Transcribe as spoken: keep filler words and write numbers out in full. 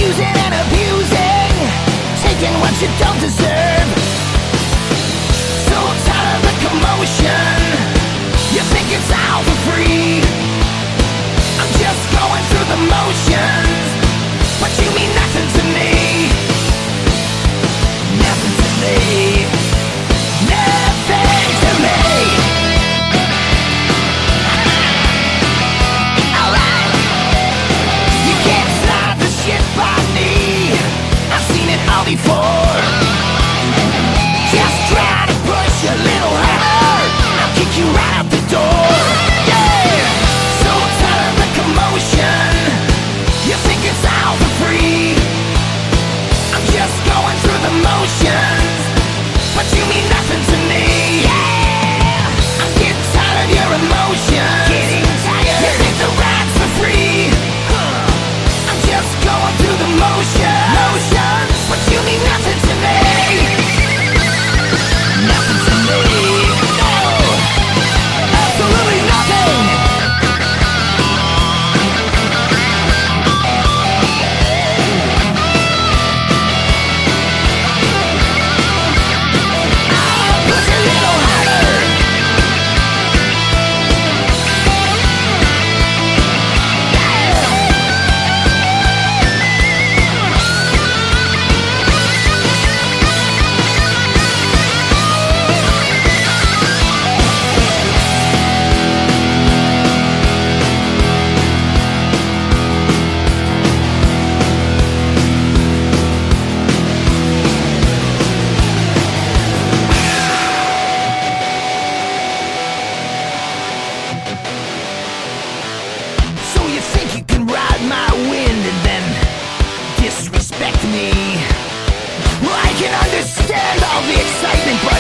using and abusing, taking what you don't deserve. So tired of the commotion, you think it's all for free. I'm just going through the motions, but you mean nothing to me. Nothing to me. Nothing to me. Alright. You can't slide the shit by me. I've seen it all before. Just try to push a little harder, I'll kick you right out the door. Yeah. So tired of the commotion, you think it's all for free. I'm just going through the motions, but you mean nothing to me. Yeah. I'm getting tired of your emotions. Getting tired. You think the ride's for free. Huh. I'm just going through the motions, motions, but you mean nothing to me. Nothing to me. No. Absolutely nothing. Push a little harder. So you think you can ride my wind and then disrespect me? Well, I can understand all the excitement, but